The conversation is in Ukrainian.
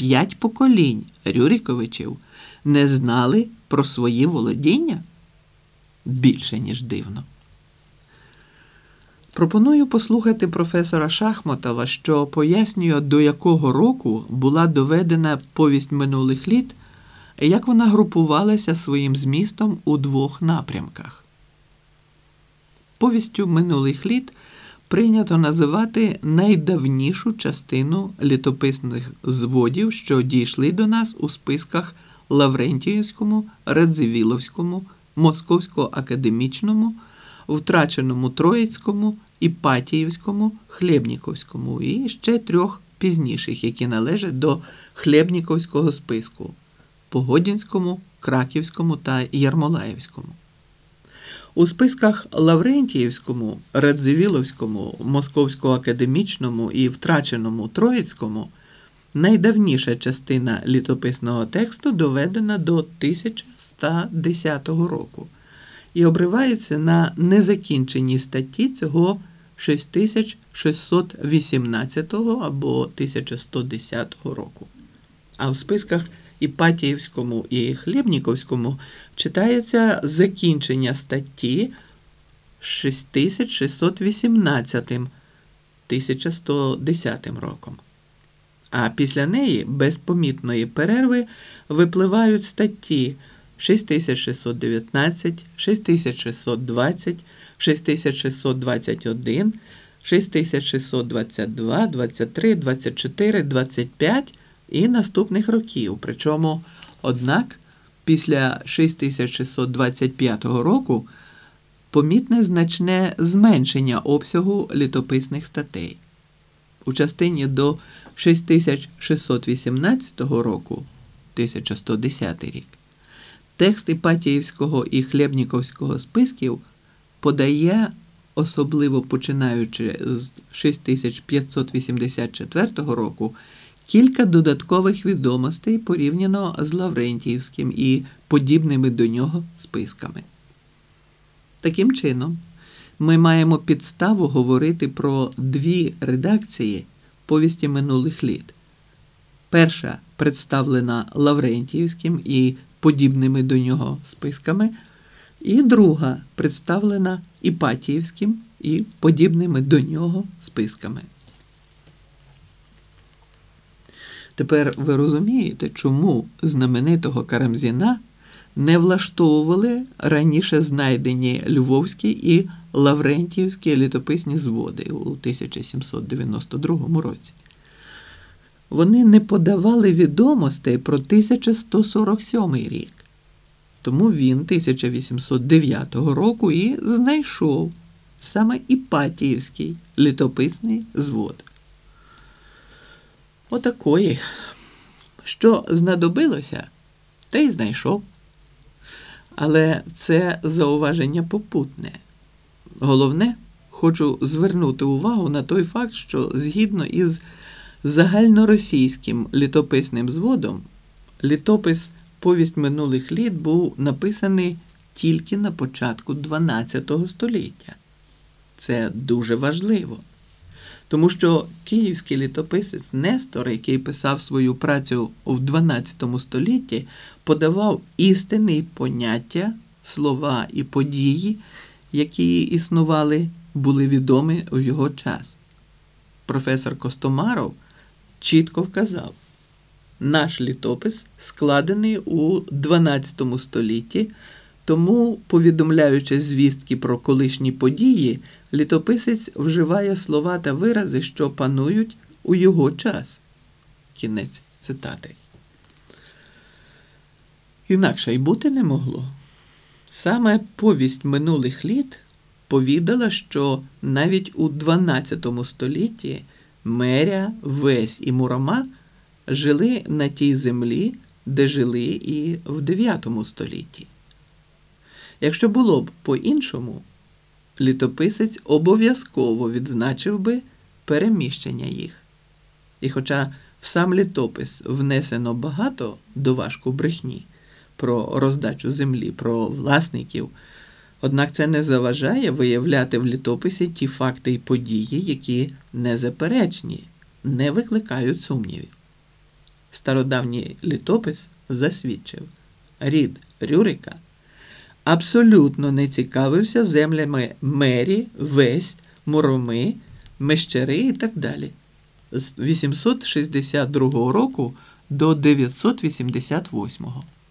5 поколінь Рюриковичів не знали про свої володіння? Більше, ніж дивно. Пропоную послухати професора Шахматова, що пояснює, до якого року була доведена повість минулих літ і як вона групувалася своїм змістом у 2 напрямках. Повістю минулих літ прийнято називати найдавнішу частину літописних зводів, що дійшли до нас у списках Лаврентіївському, Радзивіловському, Московсько-академічному, Втраченому Троїцькому, Іпатіївському, Хлєбніковському і ще 3 пізніших, які належать до Хлєбніковського списку – Погодінському, Краківському та Ярмолаївському. У списках Лаврентіївському, Радзивіловському, Московсько-академічному і Втраченому Троїцькому найдавніша частина літописного тексту доведена до 1110 року і обривається на незакінченій статті цього 6618 або 1110 року. А в списках Іпатіївському і Хлєбніковському читається закінчення статті 6618 1110 роком. А після неї без помітної перерви випливають статті 6619, 6620, 6621, 6622, 23, 24, 25 і наступних років. Причому, однак, після 6625 року помітне значне зменшення обсягу літописних статей. У частині до 6618 року, 1110 рік, текст Іпатіївського і Хлєбніковського списків подає, особливо починаючи з 6584 року, кілька додаткових відомостей порівняно з Лаврентіївським і подібними до нього списками. Таким чином, ми маємо підставу говорити про 2 редакції повісті минулих літ. Перша представлена Лаврентіївським і подібними до нього списками, і друга представлена Іпатіївським і подібними до нього списками. Тепер ви розумієте, чому знаменитого Карамзіна не влаштовували раніше знайдені Львовські і Лаврентіївські літописні зводи у 1792 році. Вони не подавали відомостей про 1147 рік. Тому він 1809 року і знайшов саме Іпатіївський літописний звод. Отакої. Що знадобилося, те й знайшов. Але це зауваження попутне. Головне, хочу звернути увагу на той факт, що згідно із загальноросійським літописним зводом, літопис «Повість минулих літ» був написаний тільки на початку XII століття. Це дуже важливо. Тому що київський літописець Нестор, який писав свою працю в XII столітті, подавав істинні поняття, слова і події, які існували, були відомі у його час. Професор Костомаров чітко вказав, наш літопис складений у XII столітті, тому, повідомляючи звістки про колишні події, літописець вживає слова та вирази, що панують у його час. Кінець цитати. Інакше й бути не могло. Саме повість минулих літ повідала, що навіть у XII столітті Меря, Весь і Мурома жили на тій землі, де жили і в IX столітті. Якщо було б по-іншому, літописець обов'язково відзначив би переміщення їх. І хоча в сам літопис внесено багато доважку брехні про роздачу землі, про власників, однак це не заважає виявляти в літописі ті факти і події, які незаперечні, не викликають сумнівів. Стародавній літопис засвідчив, рід Рюрика абсолютно не цікавився землями Мері, Весть, Муроми, Мещери і так далі. З 862 року до 988.